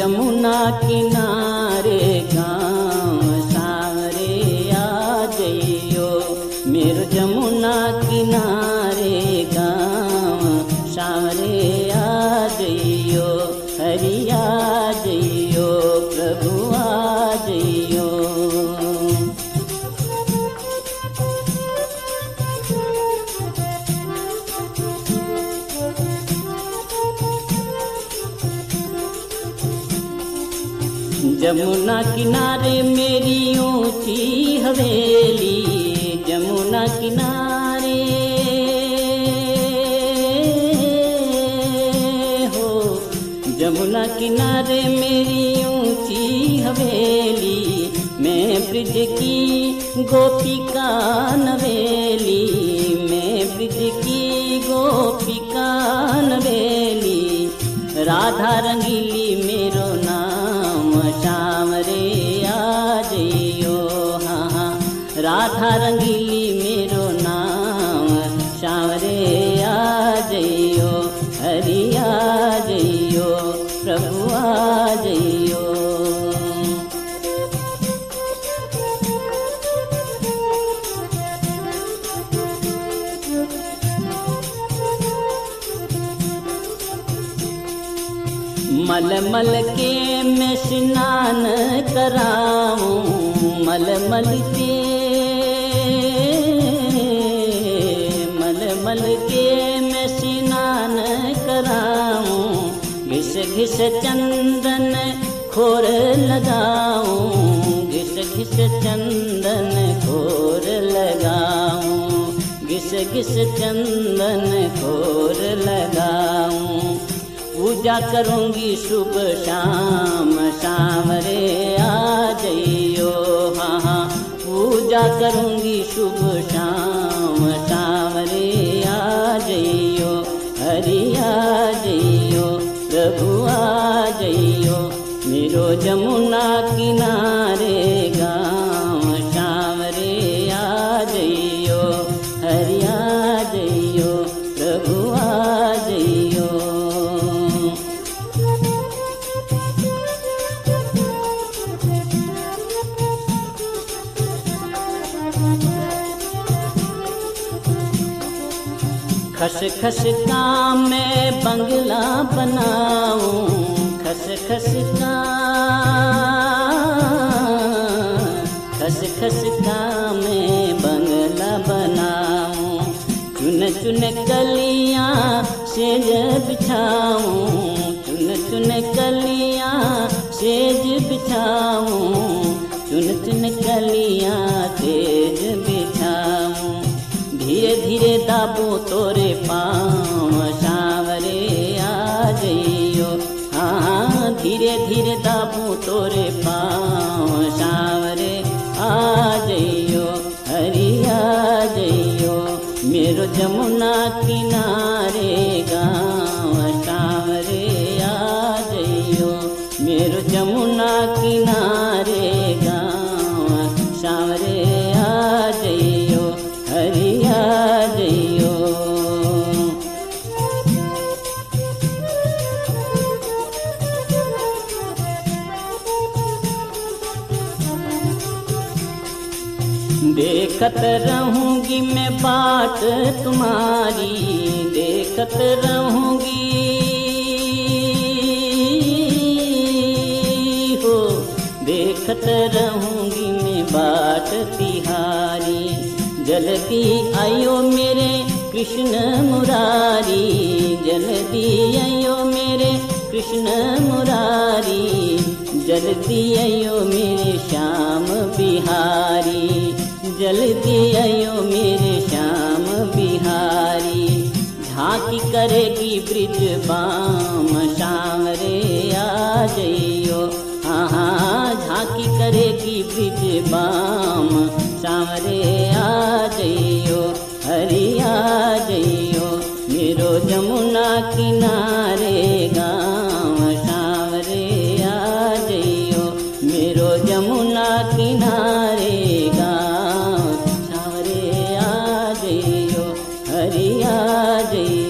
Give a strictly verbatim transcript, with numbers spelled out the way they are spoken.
जमुना किनारे गाँव सांवरे आ जइयो, मेरो जमुना किनारे गाँव सांवरे आ जइयो, हरि आ जइयो, प्रभु आ जइयो। जमुना किनारे मेरी ऊंची हवेली, जमुना किनारे हो, जमुना किनारे मेरी ऊंची हवेली, मैं ब्रिज की गोपिका नवेली, मैं ब्रिज की गोपिका नवेली, राधा रंगीली मेरो नाम सांवरे आ जइयो, हाँ हाँ राधा रंगीली मेरो नाम सांवरे आ जइयो, हरि आ जइयो, प्रभु आ जइयो। मल मल के मैं स्नान कराऊं, मल मल के मल मल के मैं स्नान कराऊं, घिस घिस चंदन खोर लगाऊं, घिस घिस चंदन खोर लगाऊं, घिस घिस चंदन खोर लगाऊं, पूजा करूंगी शुभ शाम सांवरे आ जइयो, हाँ हाँ पूजा करूंगी शुभ शाम सांवरे आ जइयो, हरि आ जइयो, प्रभु आ जइयो, मेरो जमुना किनारे गाँव सांवरे आ जइयो, हरि आ जइयो, प्रभु आ जइयो। खस खस का मैं बंगला बनाऊं, खस खस का खस खस का मैं बंगला बनाऊं, चुन चुन कलियां सेज बिछाऊं, चुन चुन कलियां सेज बिछाऊं, चुन चुन कलियां सेज बिछाऊं, धीरे धीरे दाबो तोरे पाँव सांवरे आ जइयो, हाँ धीरे धीरे दाबो तोरे पाँव सांवरे आ जइयो, हरि आ जइयो, मेरो जमुना किनारे गाँव सांवरे आ जइयो, मेरो जमुना किनारे गाँव सांवरे आ जइयो, हरि आ जइयो। देखत रहूंगी मैं बाट तुम्हारी, देखत रहूंगी हो, देखत रहूंगी मैं बाट तिहारी, जल्दी आयो मेरे कृष्ण मुरारी, जल्दी आयो मेरे कृष्ण मुरारी, जल्दी आयो मेरे श्याम बिहारी, जल्दी आयो मेरे श्याम बिहारी, झांकी करेगी ब्रिज बाम सांवरे आ जइयो, हाँ हाँ झांकी करेगी ब्रिज बाम सांवरे आ जइयो, हरि आ जइयो, मेरो जमुना किनारे गाँव सांवरे आ जइयो, मेरो जमुना किनारे गाँव सांवरे आ जइयो, हरि आ जइयो।